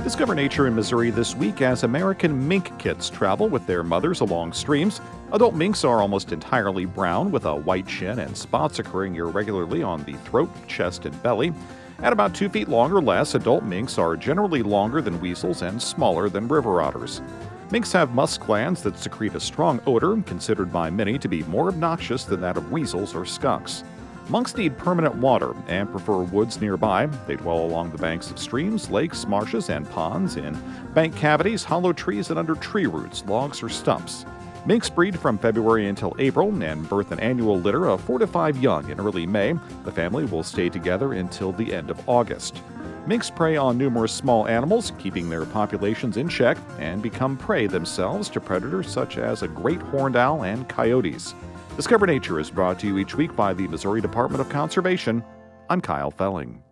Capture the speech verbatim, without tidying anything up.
Discover nature in Missouri this week as American mink kits travel with their mothers along streams. Adult minks are almost entirely brown with a white chin and spots occurring irregularly on the throat, chest, and belly. At about two feet long or less, adult minks are generally longer than weasels and smaller than river otters. Minks have musk glands that secrete a strong odor, considered by many to be more obnoxious than that of weasels or skunks. Monks need permanent water and prefer woods nearby. They dwell along the banks of streams, lakes, marshes, and ponds, in bank cavities, hollow trees, and under tree roots, logs, or stumps. Minks breed from February until April and birth an annual litter of four to five young in early May. The family will stay together until the end of August. Minks prey on numerous small animals, keeping their populations in check, and become prey themselves to predators such as a great horned owl and coyotes. Discover Nature is brought to you each week by the Missouri Department of Conservation. I'm Kyle Felling.